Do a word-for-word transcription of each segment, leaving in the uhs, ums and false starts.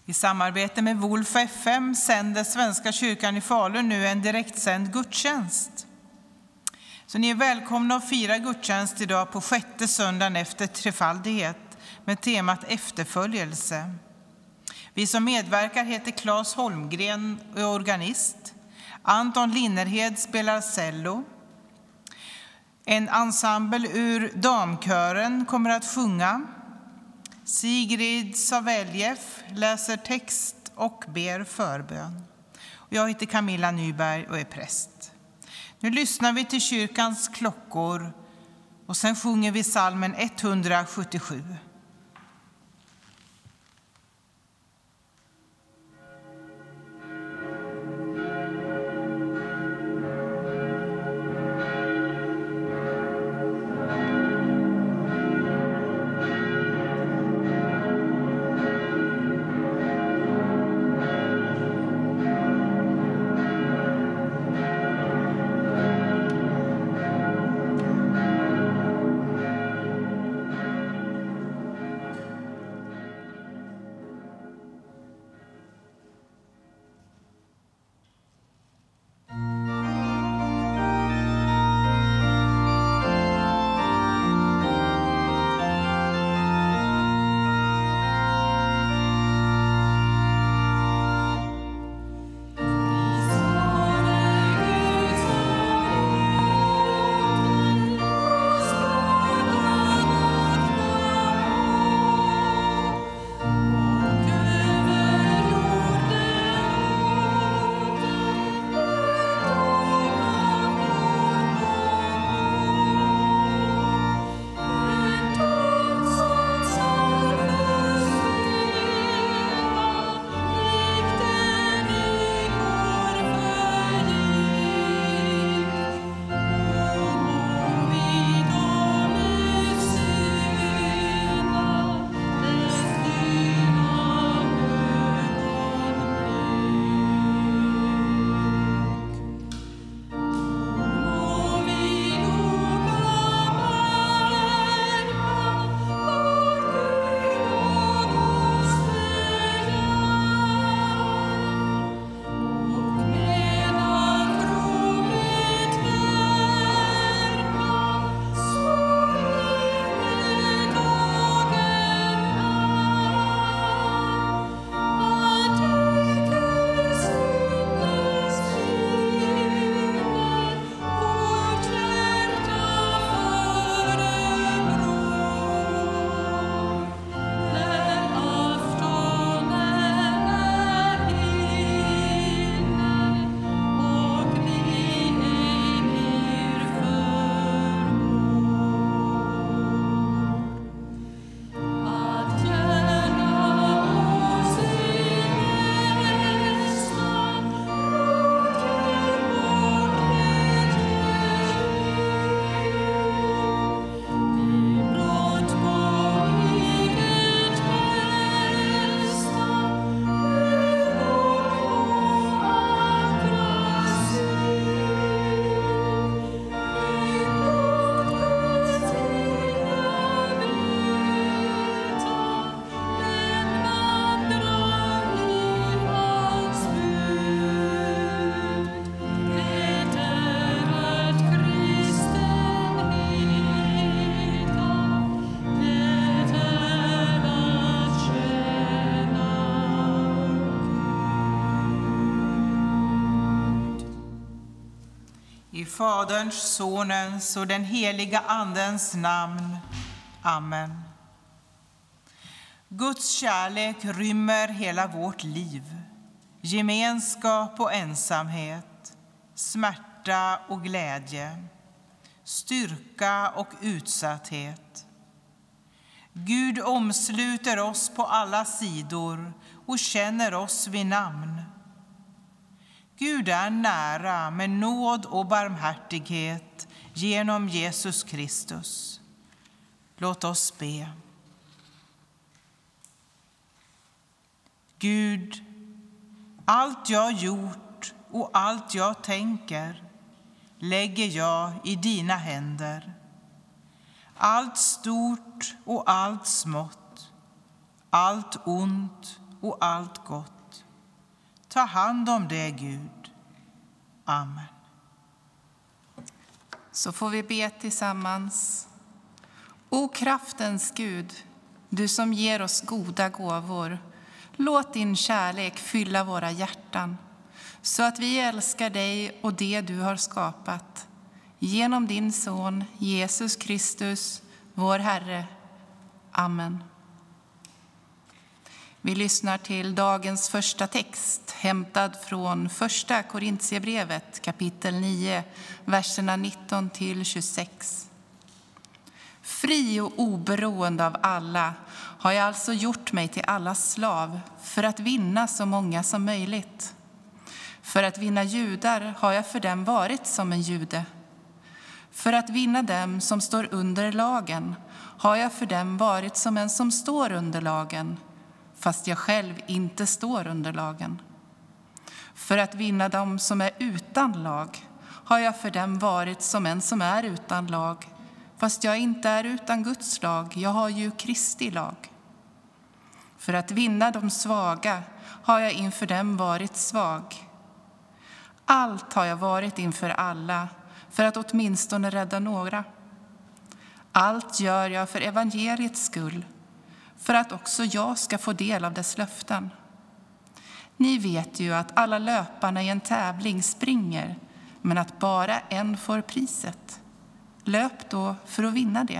I samarbete med Wolf F M sänder Svenska kyrkan i Falun nu en direktsänd gudstjänst. Så ni är välkomna att fira gudstjänst idag på sjätte söndagen efter trefaldighet med temat efterföljelse. Vi som medverkar heter Claes Holmgren och är organist. Anton Linnerhed spelar cello. En ensemble ur damkören kommer att sjunga. Sigrid Saveljev läser text och ber förbön. Jag heter Camilla Nyberg och är präst. Nu lyssnar vi till kyrkans klockor och sen sjunger vi psalmen etthundrasjuttiosju. I Faderns, Sonens och den heliga Andens namn. Amen. Guds kärlek rymmer hela vårt liv. Gemenskap och ensamhet, smärta och glädje, styrka och utsatthet. Gud omsluter oss på alla sidor och känner oss vid namn. Gud är nära med nåd och barmhärtighet genom Jesus Kristus. Låt oss be. Gud, allt jag gjort och allt jag tänker lägger jag i dina händer. Allt stort och allt smått, allt ont och allt gott. Ta hand om det, Gud. Amen. Så får vi be tillsammans. O kraftens Gud, du som ger oss goda gåvor, låt din kärlek fylla våra hjärtan, så att vi älskar dig och det du har skapat. Genom din son, Jesus Kristus, vår Herre. Amen. Vi lyssnar till dagens första text, hämtad från första Korintierbrevet, kapitel nio, verserna nitton till tjugosex. Fri och oberoende av alla har jag alltså gjort mig till allas slav för att vinna så många som möjligt. För att vinna judar har jag för dem varit som en jude. För att vinna dem som står under lagen har jag för dem varit som en som står under lagen, fast jag själv inte står under lagen. För att vinna dem som är utan lag har jag för dem varit som en som är utan lag, fast jag inte är utan Guds lag, jag har ju Kristi lag. För att vinna de svaga har jag inför dem varit svag. Allt har jag varit inför alla, för att åtminstone rädda några. Allt gör jag för evangeliets skull, för att också jag ska få del av dess löften. Ni vet ju att alla löparna i en tävling springer, men att bara en får priset. Löp då för att vinna det.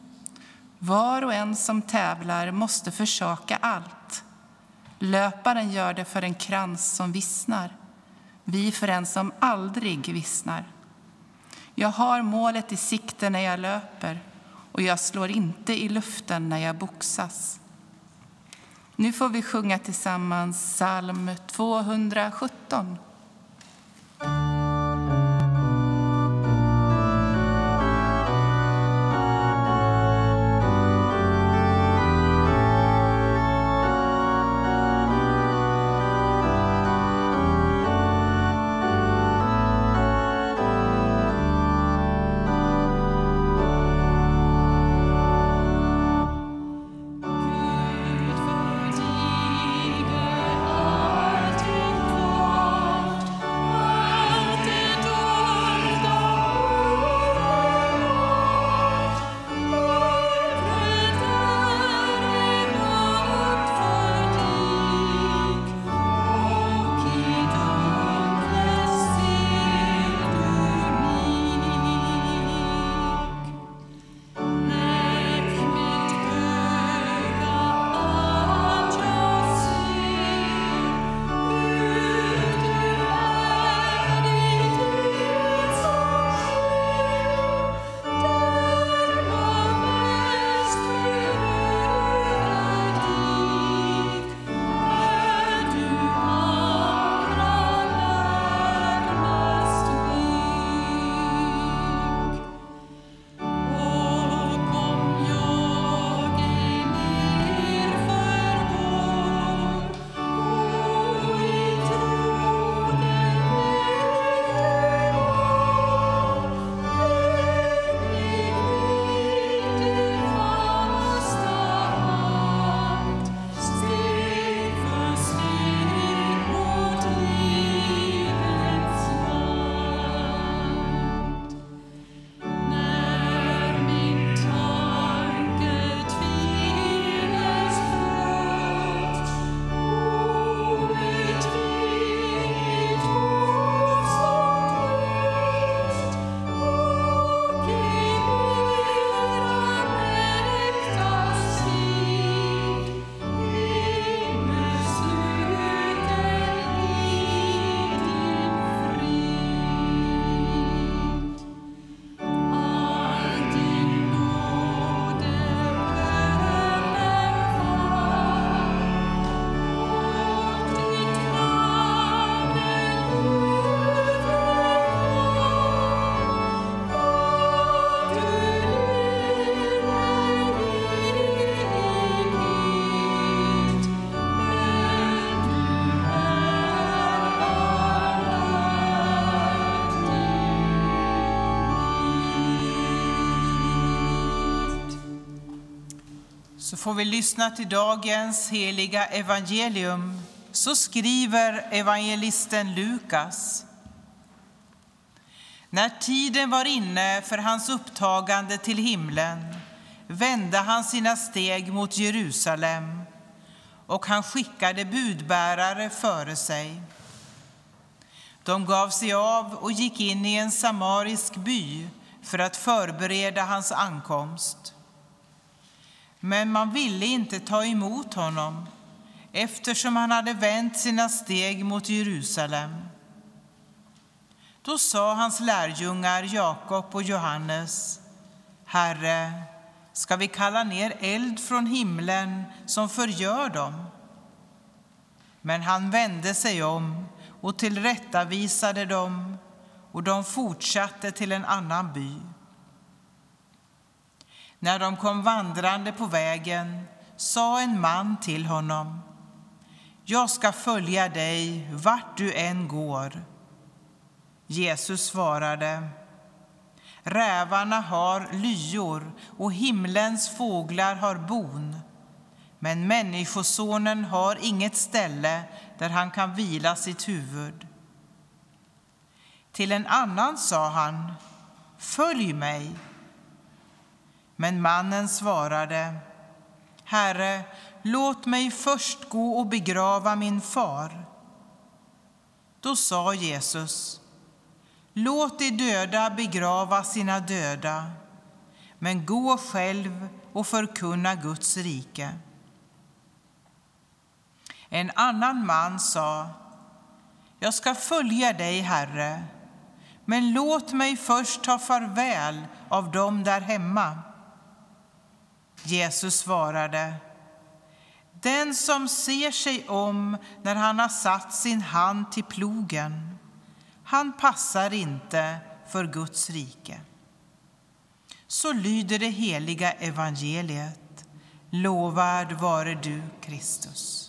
Var och en som tävlar måste försaka allt. Löparen gör det för en krans som vissnar, vi för en som aldrig vissnar. Jag har målet i sikte när jag löper, och jag slår inte i luften när jag boxas. Nu får vi sjunga tillsammans psalm tvåhundrasjutton. Gud förtiger allting. får vi lyssna till dagens heliga evangelium. Så skriver evangelisten Lukas. När tiden var inne för hans upptagande till himlen vände han sina steg mot Jerusalem, och han skickade budbärare före sig. De gav sig av och gick in i en samarisk by för att förbereda hans ankomst. Men man ville inte ta emot honom, eftersom han hade vänt sina steg mot Jerusalem. Då sa hans lärjungar Jakob och Johannes: Herre, ska vi kalla ner eld från himlen som förgör dem? Men han vände sig om och tillrättavisade dem, och de fortsatte till en annan by. När de kom vandrande på vägen sa en man till honom: Jag ska följa dig vart du än går. Jesus svarade: Rävarna har lyor och himlens fåglar har bon, men människosonen har inget ställe där han kan vila sitt huvud. Till en annan sa han: Följ mig. Men mannen svarade: Herre, låt mig först gå och begrava min far. Då sa Jesus: Låt de döda begrava sina döda, men gå själv och förkunna Guds rike. En annan man sa: Jag ska följa dig, Herre, men låt mig först ta farväl av dem där hemma. Jesus svarade: Den som ser sig om när han har satt sin hand till plogen, han passar inte för Guds rike. Så lyder det heliga evangeliet. Lovad vare du, Kristus.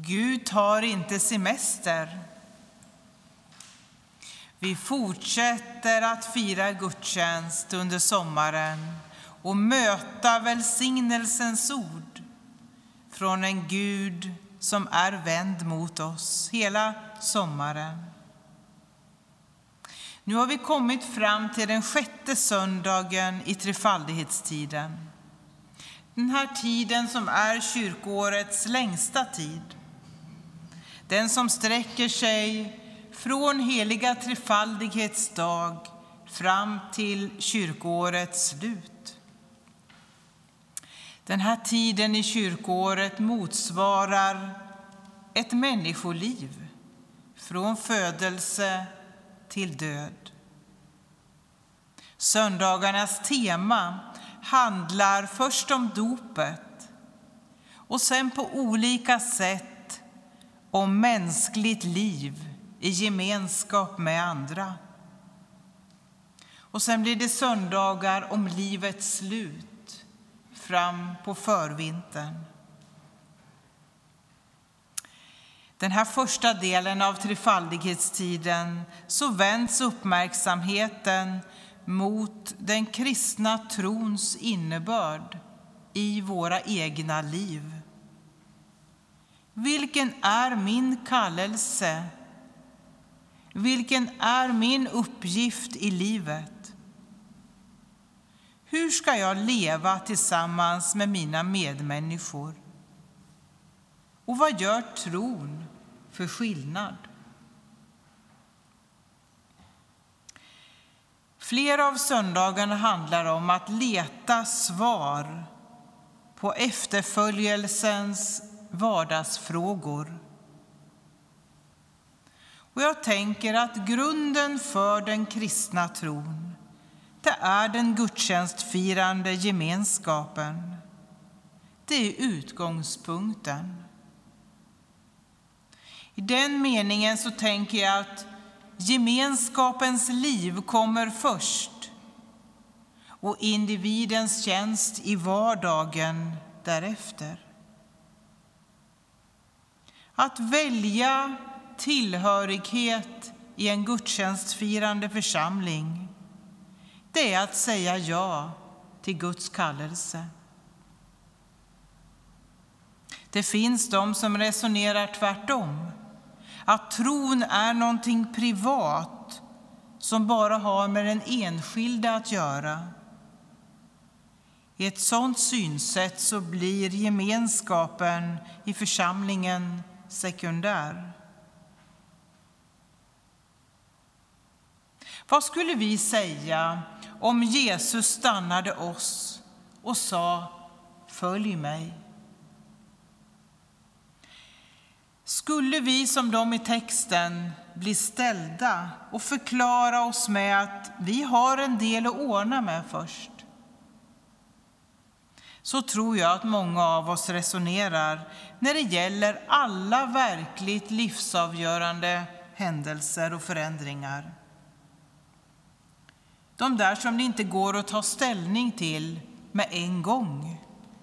Gud tar inte semester. Vi fortsätter att fira gudstjänst under sommaren och möta välsignelsens ord från en Gud som är vänd mot oss hela sommaren. Nu har vi kommit fram till den sjätte söndagen i trefaldighetstiden. Den här tiden som är kyrkoårets längsta tid. Den som sträcker sig från heliga trefaldighetsdag fram till kyrkoårets slut. Den här tiden i kyrkoåret motsvarar ett människoliv från födelse till död. Söndagarnas tema handlar först om dopet och sen på olika sätt om mänskligt liv i gemenskap med andra. Och sen blir det söndagar om livets slut fram på förvintern. Den här första delen av trefaldighetstiden så vänds uppmärksamheten mot den kristna trons innebörd i våra egna liv. Vilken är min kallelse? Vilken är min uppgift i livet? Hur ska jag leva tillsammans med mina medmänniskor? Och vad gör tron för skillnad? Flera av söndagarna handlar om att leta svar på efterföljelsens vardagsfrågor. Och jag tänker att grunden för den kristna tron, det är den gudstjänstfirande gemenskapen. Det är utgångspunkten. I den meningen så tänker jag att gemenskapens liv kommer först och individens tjänst i vardagen därefter. Att välja tillhörighet i en gudstjänstfirande församling, det är att säga ja till Guds kallelse. Det finns de som resonerar tvärtom. Att tron är någonting privat som bara har med den enskilda att göra. I ett sådant synsätt så blir gemenskapen i församlingen sekundär. Vad skulle vi säga om Jesus stannade oss och sa: följ mig? Skulle vi som de i texten bli ställda och förklara oss med att vi har en del att ordna med först? Så tror jag att många av oss resonerar när det gäller alla verkligt livsavgörande händelser och förändringar. De där som det inte går att ta ställning till med en gång.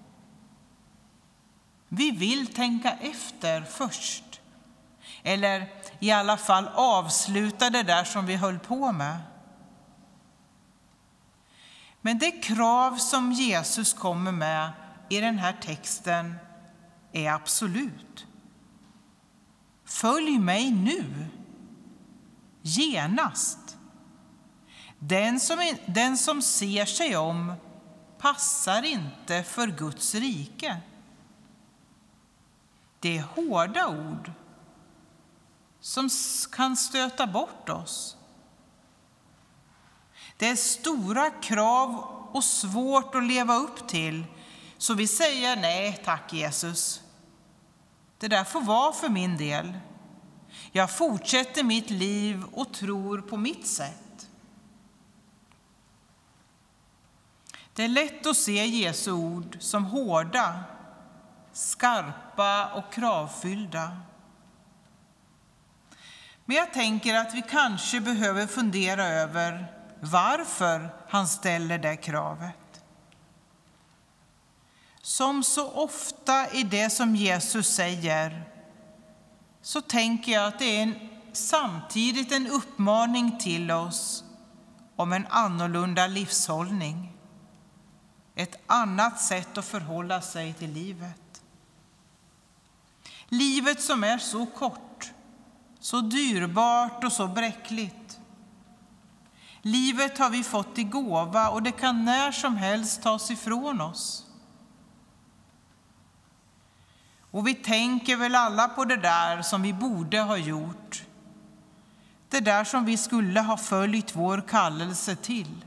Vi vill tänka efter först. Eller i alla fall avsluta det där som vi höll på med. Men det krav som Jesus kommer med i den här texten är absolut. Följ mig nu. Genast. Den som, den som ser sig om passar inte för Guds rike. Det är hårda ord som kan stöta bort oss. Det är stora krav och svårt att leva upp till. Så vi säger nej tack Jesus. Det där får vara för min del. Jag fortsätter mitt liv och tror på mitt sätt. Det är lätt att se Jesu ord som hårda, skarpa och kravfyllda. Men jag tänker att vi kanske behöver fundera över varför han ställer det kravet. Som så ofta i det som Jesus säger så tänker jag att det är en, samtidigt en uppmaning till oss om en annorlunda livshållning. Ett annat sätt att förhålla sig till livet. Livet som är så kort, så dyrbart och så bräckligt. Livet har vi fått i gåva och det kan när som helst tas ifrån oss. Och vi tänker väl alla på det där som vi borde ha gjort. Det där som vi skulle ha följt vår kallelse till.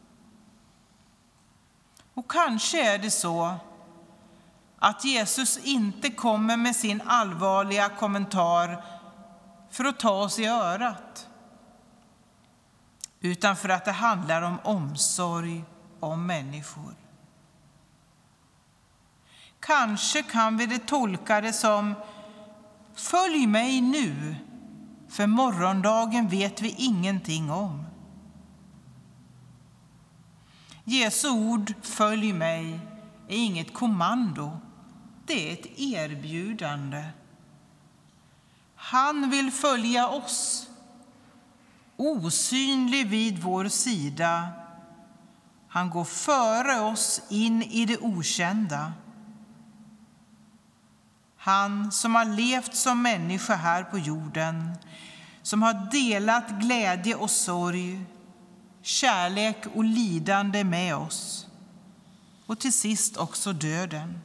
Och kanske är det så att Jesus inte kommer med sin allvarliga kommentar för att ta oss i örat, utan för att det handlar om omsorg om människor. Kanske kan vi det tolka det som: följ mig nu, för morgondagen vet vi ingenting om. Jesu ord följ mig är inget kommando, det är ett erbjudande. Han vill följa oss, osynlig vid vår sida. Han går före oss in i det okända. Han som har levt som människa här på jorden, som har delat glädje och sorg, kärlek och lidande med oss, och till sist också döden.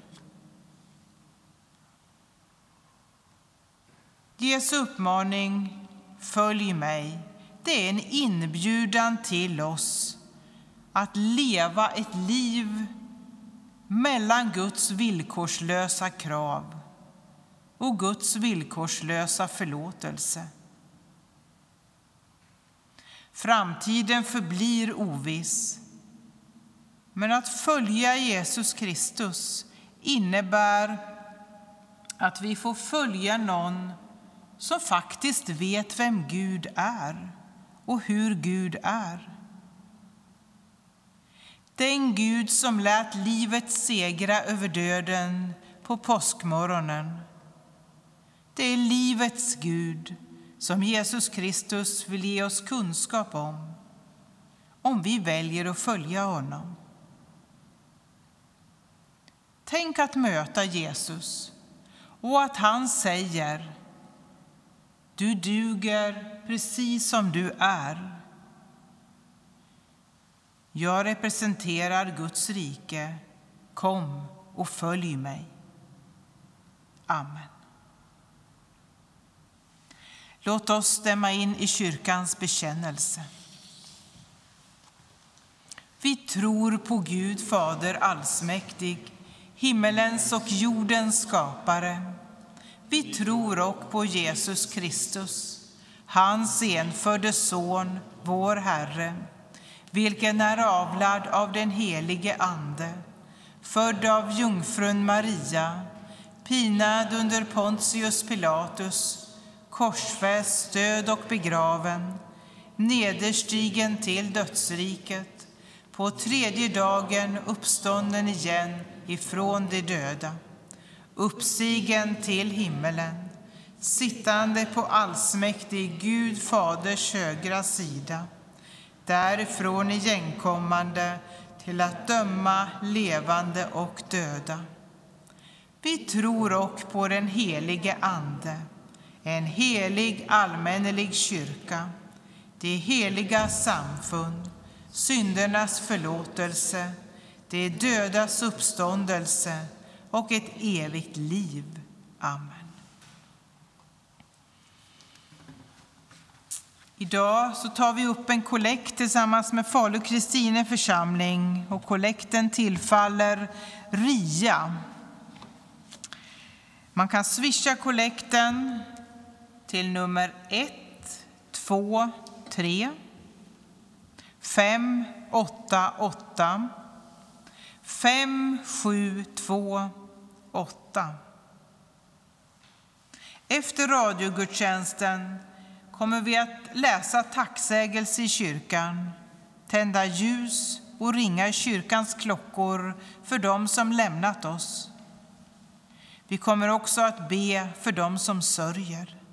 Jesu uppmaning, följ mig, det är en inbjudan till oss att leva ett liv mellan Guds villkorslösa krav och Guds villkorslösa förlåtelse. Framtiden förblir oviss, men att följa Jesus Kristus innebär att vi får följa någon som faktiskt vet vem Gud är och hur Gud är. Den Gud som lät livet segra över döden på påskmorgonen. Det är livets Gud som Jesus Kristus vill ge oss kunskap om, om vi väljer att följa honom. Tänk att möta Jesus och att han säger: du duger precis som du är. Jag representerar Guds rike. Kom och följ mig. Amen. Låt oss stämma in i kyrkans bekännelse. Vi tror på Gud Fader allsmäktig, himmelens och jordens skapare. Vi tror också på Jesus Kristus, hans enfödde son, vår Herre, vilken är avlad av den helige Ande, född av jungfrun Maria, pinad under Pontius Pilatus, korsfäst, död och begraven, nederstigen till dödsriket, på tredje dagen uppstånden igen ifrån de döda, uppstigen till himmelen, sittande på allsmäktig Gud Faders högra sida, därifrån igenkommande till att döma levande och döda. Vi tror också på den helige Ande, en helig allmännelig kyrka, det heliga samfund, syndernas förlåtelse, det dödas uppståndelse och ett evigt liv. Amen. Idag så tar vi upp en kollekt tillsammans med Falu Kristine församling, och kollekten tillfaller R I A. Man kan swisha kollekten till nummer ett två tre fem åtta åtta fem sju två åtta. Efter radiogudstjänsten kommer vi att läsa tacksägelse i kyrkan, tända ljus och ringa i kyrkans klockor för dem som lämnat oss. Vi kommer också att be för dem som sörjer.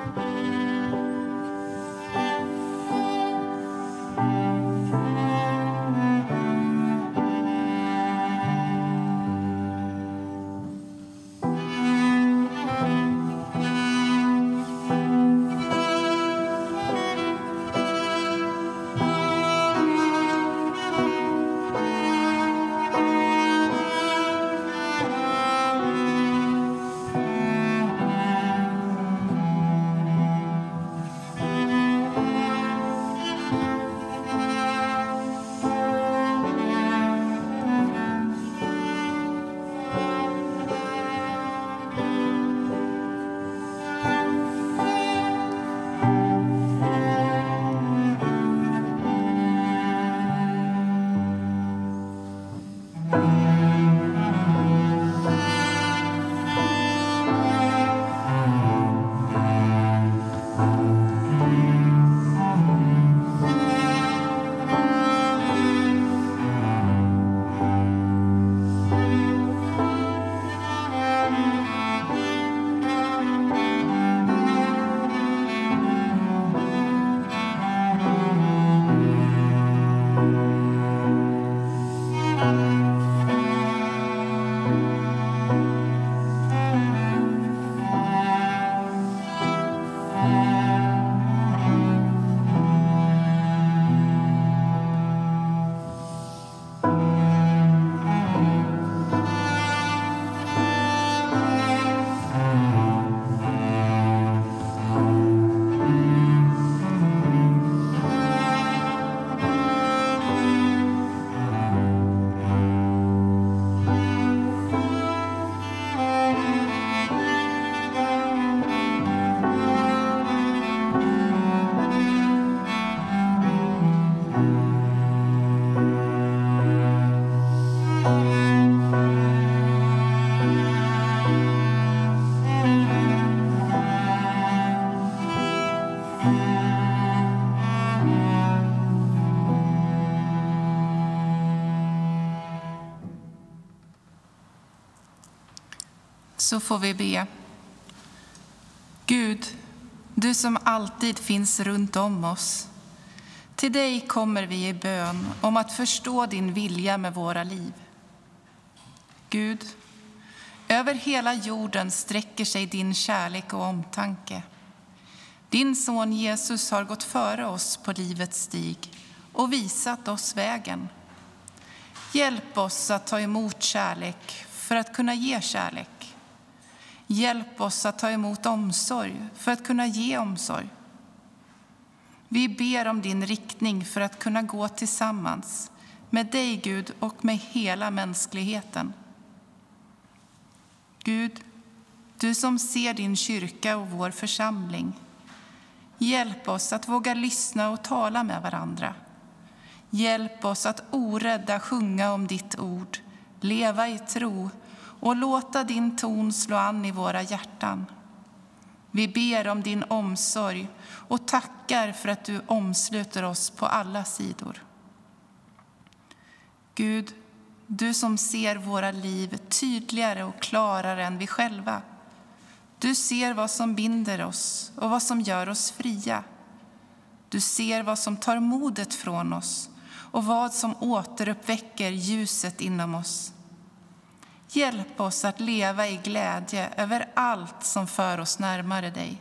Så får vi be. Gud, du som alltid finns runt om oss. Till dig kommer vi i bön om att förstå din vilja med våra liv. Gud, över hela jorden sträcker sig din kärlek och omtanke. Din son Jesus har gått före oss på livets stig och visat oss vägen. Hjälp oss att ta emot kärlek för att kunna ge kärlek. Hjälp oss att ta emot omsorg för att kunna ge omsorg. Vi ber om din riktning för att kunna gå tillsammans med dig, Gud, och med hela mänskligheten. Gud, du som ser din kyrka och vår församling. Hjälp oss att våga lyssna och tala med varandra. Hjälp oss att orädda sjunga om ditt ord, leva i tro och låta din ton slå an i våra hjärtan. Vi ber om din omsorg och tackar för att du omsluter oss på alla sidor. Gud, du som ser våra liv tydligare och klarare än vi själva. Du ser vad som binder oss och vad som gör oss fria. Du ser vad som tar modet från oss och vad som återuppväcker ljuset inom oss. Hjälp oss att leva i glädje över allt som för oss närmare dig.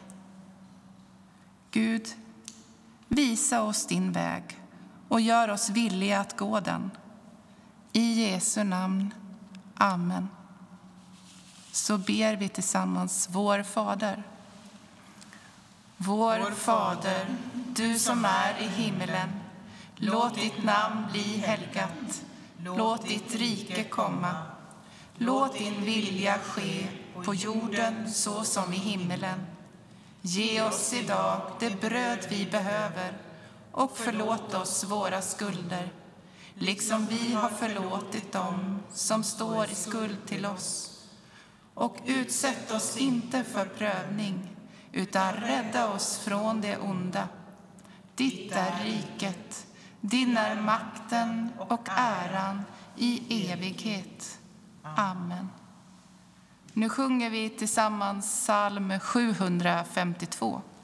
Gud, visa oss din väg och gör oss villiga att gå den. I Jesu namn. Amen. Så ber vi tillsammans vår Fader. Vår Fader, du som är i himmelen. Låt ditt namn bli helgat. Låt ditt rike komma. Låt din vilja ske på jorden så som i himmelen. Ge oss idag det bröd vi behöver och förlåt oss våra skulder, liksom vi har förlåtit dem som står i skuld till oss. Och utsätt oss inte för prövning, utan rädda oss från det onda. Ditt är riket, din är makten och äran i evighet. Amen. Nu sjunger vi tillsammans psalm sjuhundrafemtiotvå.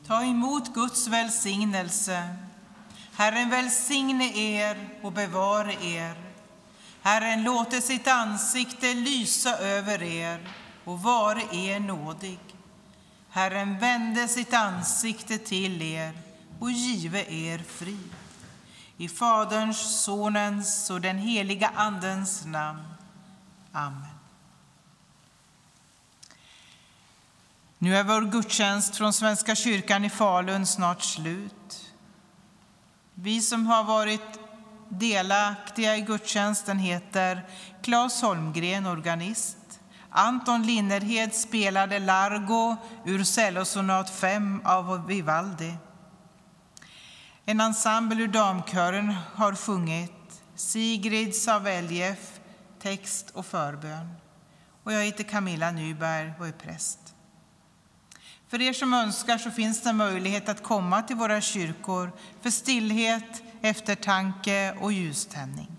Ta emot Guds välsignelse. Herren välsigne er och bevare er. Herren låter sitt ansikte lysa över er och vare er nådig. Herren vände sitt ansikte till er och give er frid. I Faderns, Sonens och den heliga Andens namn. Amen. Nu är vår gudstjänst från Svenska kyrkan i Falun snart slut. Vi som har varit delaktiga i gudstjänsten heter Claes Holmgren, organist. Anton Linnerhed spelade Largo ur cellosonat fem av Vivaldi. En ensemble ur damkören har sjungit Sigrid Saveljeff, text och förbön. Och jag heter Camilla Nyberg och är präst. För er som önskar så finns det möjlighet att komma till våra kyrkor för stillhet, eftertanke och ljuständning.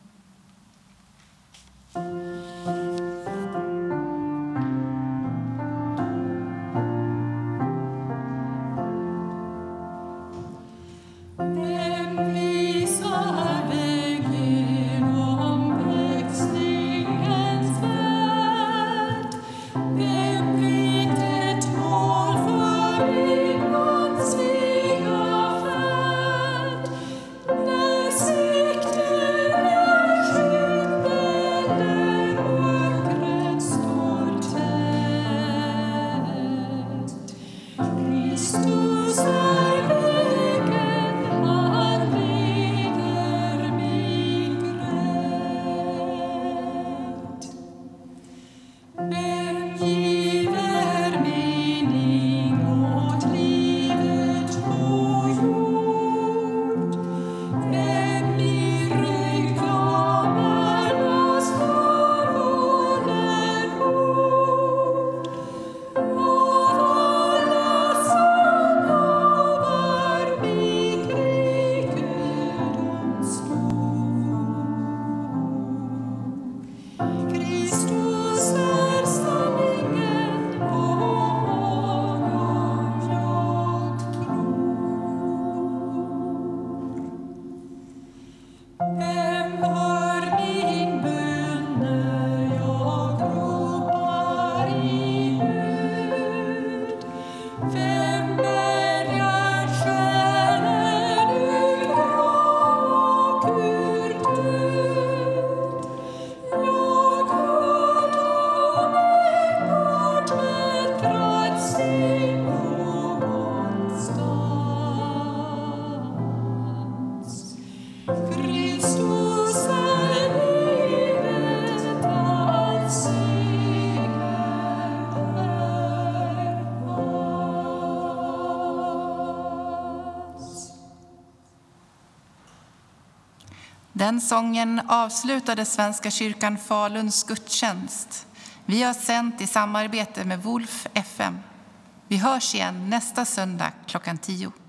Den sången avslutade Svenska kyrkan Faluns gudstjänst. Vi har sänt i samarbete med Wolf F M. Vi hörs igen nästa söndag klockan tio.